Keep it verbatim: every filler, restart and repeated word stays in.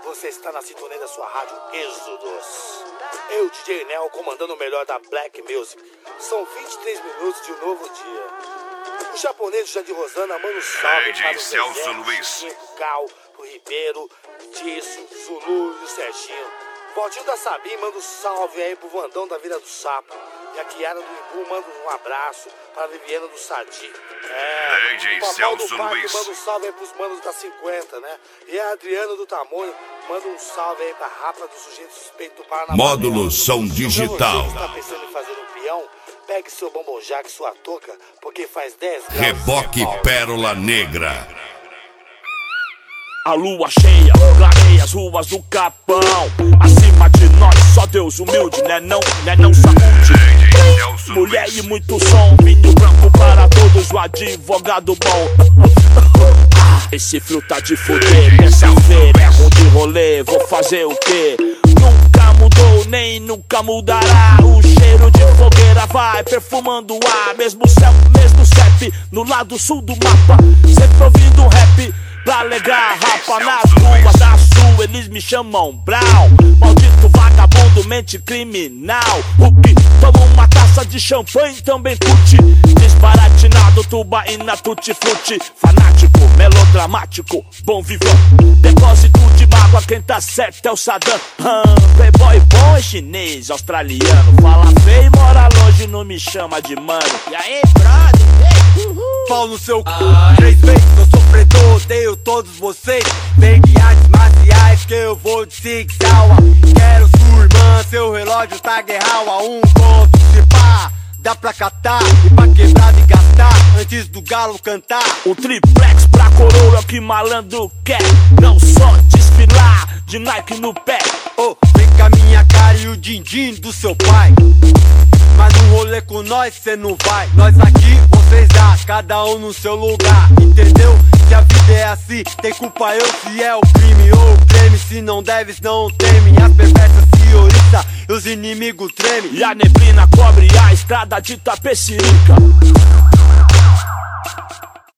Você está na sintonia da sua rádio Êxodos. Eu, D J Nel, comandando o melhor da Black Music. São vinte e três minutos de um novo dia. O japonês Jandir Rosana manda um salve D J para o Celso Zezé, Luiz, o Cal, o Ribeiro, Disso, Zulu e o Serginho. Valtinho da Sabim manda um salve aí pro Vandão da Vila do Sapo. E a Kiara do Imbu manda um abraço para a Viviana do Sadi. É, D J o Papai Celso do Parque Luiz manda um salve aí pros manos da cinquenta, né? E a Adriana do Tamonho manda um salve aí pra Rapa do Sujeito Suspeito do Paraná. Módulo Som Digital. Se você está pensando em fazer um peão, pegue seu bombonjaque, sua touca, porque faz dez graus. Reboque Pérola Negra. A lua cheia clareia as ruas do Capão. Acima de nós, só Deus humilde, né não, né não sacude. Mulher e muito som, vinho branco para todos, o advogado bom. Esse frio tá de fuder, nessa feira é ruim de rolê, vou fazer o quê? Nunca mudou, nem nunca mudará. O cheiro de fogueira vai perfumando o ar. Mesmo céu, mesmo CEP, no lado sul do mapa. Sempre ouvindo rap pra alegrar rapa nas ruas da sul. Eles me chamam Brown, maldito vagabundo, mente criminal. O que toma uma taça de champanhe também curte. Desbaratinado, tubaína, tutti-frutti. Fanático, melodramático, bom vivão. Depósito de mágoa, quem tá certo é o Saddam. hum, Playboy bom é chinês, australiano. Fala feio e mora longe, não me chama de mano. E aí, brother? Pau no seu c... Três vezes eu sofredor, odeio todos vocês. Vem de artes marciais que eu vou de Sig Sauer. Quero sua irmã, seu relógio tá guerral a um ponto. Se pá, dá pra catar e pra quebrar e gastar antes do galo cantar. Um triplex pra coroa que malandro quer. Não só desfilar de Nike no pé. Oh, vem com a minha cara e o din-din do seu pai. Mas no rolê com nós cê não vai. Nós aqui, vocês lá, cada um no seu lugar. Entendeu? Se a vida é assim, tem culpa eu se é o crime ou o creme. Se não deves, não teme. As perversas se oriçam e os inimigos tremem. E a neblina cobre a estrada de Tapecirica.